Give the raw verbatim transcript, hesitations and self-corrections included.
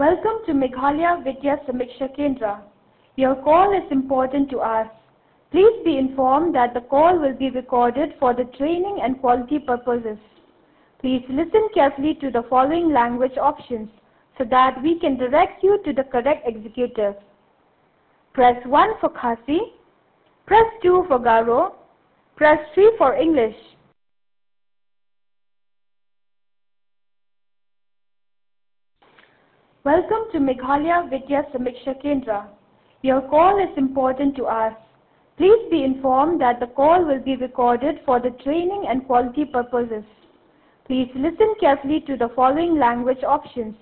Welcome to Meghalaya Vidya Samiksha Kendra. Your call is important to us. Please be informed that the call will be recorded for the training and quality purposes. Please listen carefully to the following language options so that we can direct you to the correct executive. Press one for Khasi, press two for Garo, press three for English. Welcome to Meghalaya Vidya Samiksha Kendra. Your call is important to us. Please be informed that the call will be recorded for the training and quality purposes. Please listen carefully to the following language options